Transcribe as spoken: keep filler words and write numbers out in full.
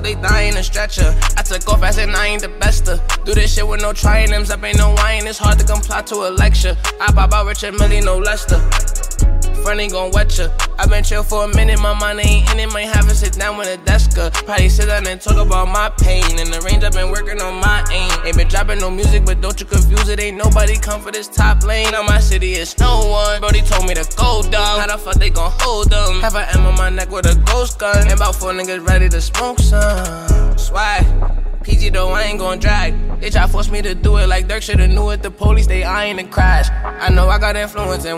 they dying in a stretcher. I took off, I said, I ain't the bester. Do this shit with no trying them, up ain't no wine. It's hard to comply to a lecture. I pop out Richard Millie, no Lester. Friend ain't gon' wet ya. I been chill for a minute, my mind ain't in it. Might have to sit down with a desker. Probably sit down and talk about my pain. In the range, I been working on my aim. Ain't been dropping no music, but don't you confuse it. Ain't nobody come for this top lane. Now my city is no one. Brody told me to go down. How the fuck they gon' hold them? Have an M on my neck with a ghost gun. And about four niggas ready to smoke some swag. P G though, I ain't gon' drag. They try force me to do it like Dirk shoulda knew it. The police, they eyeing the crash. I know I got influence and